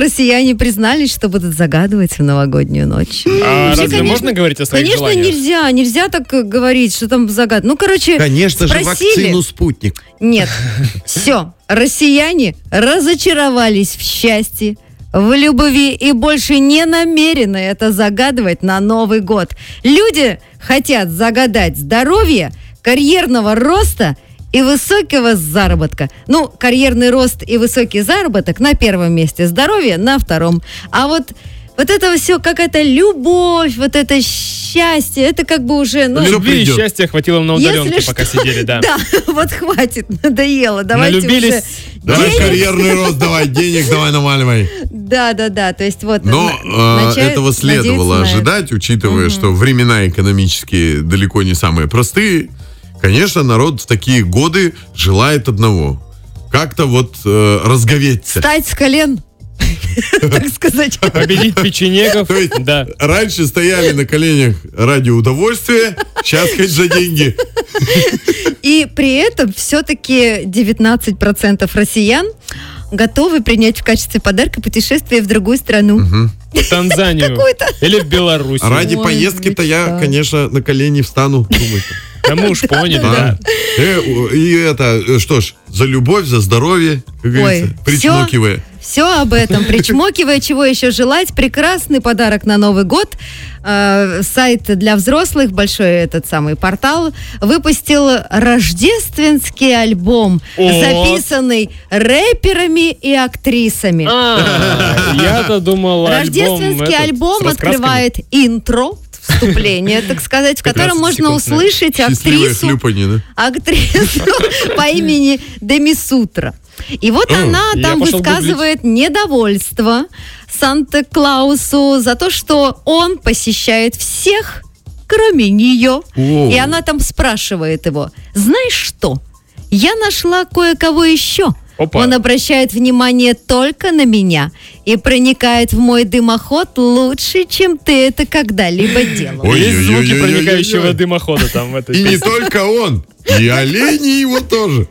россияне признались, что будут загадывать в новогоднюю ночь. А разве можно говорить о своих желаниях? Конечно, нельзя так говорить, что там загадывать. Ну, короче, конечно же, вакцину «Спутник». Нет, все, россияне разочаровались в счастье, в любви и больше не намерены это загадывать на Новый год. Люди хотят загадать здоровье, карьерного роста и высокого заработка. Ну, карьерный рост и высокий заработок на первом месте, здоровье на втором. А вот это все какая-то любовь, вот это счастье, это как бы уже... Любви и счастья хватило на удаленке, пока сидели, да. Да, вот хватит, надоело, давайте налюбились. Уже... Давай карьерный рост, давай денег, давай намаливай. Да, то есть вот... Но этого следовало ожидать, учитывая, что времена экономические далеко не самые простые. Конечно, народ в такие годы желает одного. Как-то вот разговеться. Встать с колен. Так сказать. Победить печенегов. То есть да. Раньше стояли на коленях ради удовольствия, сейчас хоть за деньги. И при этом все-таки 19% россиян готовы принять в качестве подарка путешествие в другую страну. В Танзанию. Или в Беларусь. Ради поездки-то я, конечно, на колени встану. Да мы уж поняли, да. И это, что ж, за любовь, за здоровье, как говорится, причмокивая. Все об этом, причмокивая, чего еще желать. Прекрасный подарок на Новый год. Сайт для взрослых, большой этот самый портал, выпустил рождественский альбом, записанный рэперами и актрисами. Я-то думал, рождественский альбом открывает интро, вступление, так сказать, в котором можно услышать актрису по имени Деми Сутра. И вот она там высказывает недовольство Санта-Клаусу за то, что он посещает всех, кроме нее. И она там спрашивает его: знаешь что? Я нашла кое-кого еще. Опа. Он обращает внимание только на меня и проникает в мой дымоход лучше, чем ты это когда-либо делал. Есть звуки проникающего дымохода там в этой И песне. не только он, и олени его тоже.